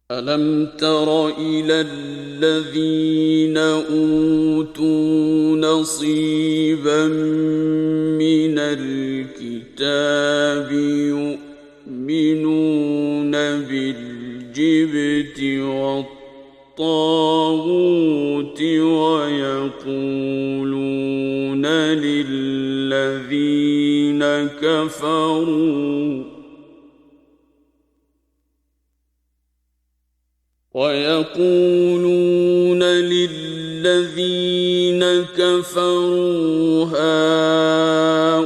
ألم تر إلى الذين أوتوا نصيبا من الكتاب يؤمنون بالجبت والطاغوت ويقولون للذين كفروا هؤلاء